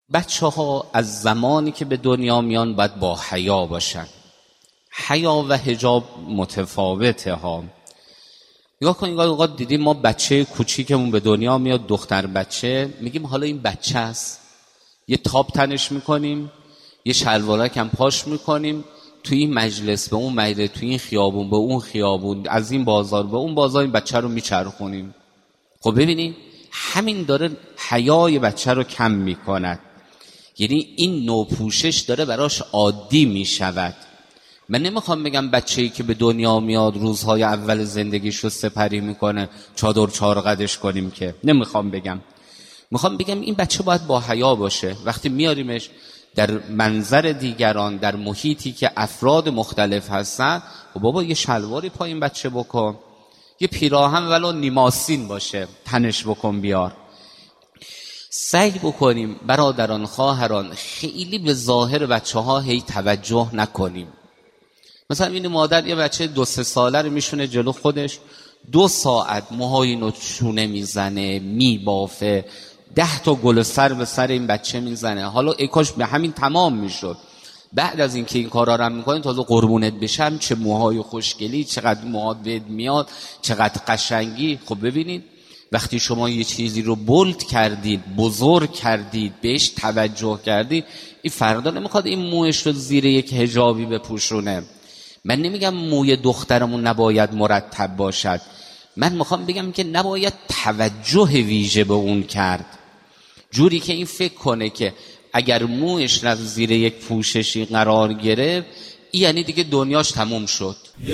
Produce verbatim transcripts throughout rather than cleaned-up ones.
بچه ها از زمانی که به دنیا میان باید با حیا باشن. حیا و حجاب متفاوته ها. نگاه کنید اوقات دیدیم ما بچه کوچیکمون به دنیا میاد، دختر بچه، میگیم حالا این بچه است، یه تاب تنش میکنیم، یه شلوارک هم پاش میکنیم، توی این مجلس به اون مجلس، توی این خیابون به اون خیابون، از این بازار به اون بازار این بچه رو میچرخونیم. خب ببینید همین داره حیای بچه رو کم میکند. یعنی این نوع پوشش داره براش عادی میشود. من نمیخوام بگم بچه‌ای که به دنیا میاد روزهای اول زندگیش رو سپری میکنه چادر چارقدش کنیم، که نمیخوام بگم. میخوام بگم این بچه باید با حیا باشه. وقتی میاریمش در منظر دیگران، در محیطی که افراد مختلف هستن، و بابا یه شلواری پای این بچه بکن، یه پیراهن ولو نیماسین باشه تنش بکن بیار. سعی بکنیم برادران خواهران خیلی به ظاهر بچه ها هی توجه نکنیم. مثلا این مادر یه بچه دو سه ساله رو میشونه جلو خودش، دو ساعت موهای اینو چونه میزنه، میبافه، ده تا گل سر به سر این بچه میزنه. حالا ای کاش به همین تمام میشد. بعد از اینکه این کارا رو میکنین تازه قربونت بشم چه موهای خوشگلی، چقدر موهات ود میاد، چقدر قشنگی. خب ببینید وقتی شما یه چیزی رو بولد کردید، بزرگ کردید، بهش توجه کردید، این فردا نمیخواد این موش رو زیر یک حجابی بپوشونه. من نمیگم موی دخترمون نباید مرتب باشد، من میخوام بگم که نباید توجه ویژه به اون کرد، جوری که این فکر کنه که اگر موش رفت زیر یک پوششی قرار گرفت این یعنی دیگه دنیاش تموم شد. یا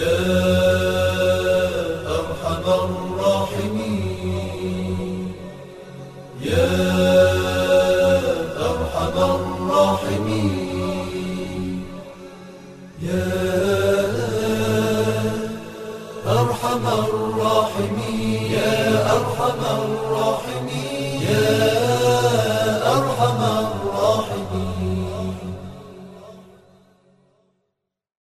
ارحم الراحمین، یا ارحم الراحمین، یا ارحم الراحمین.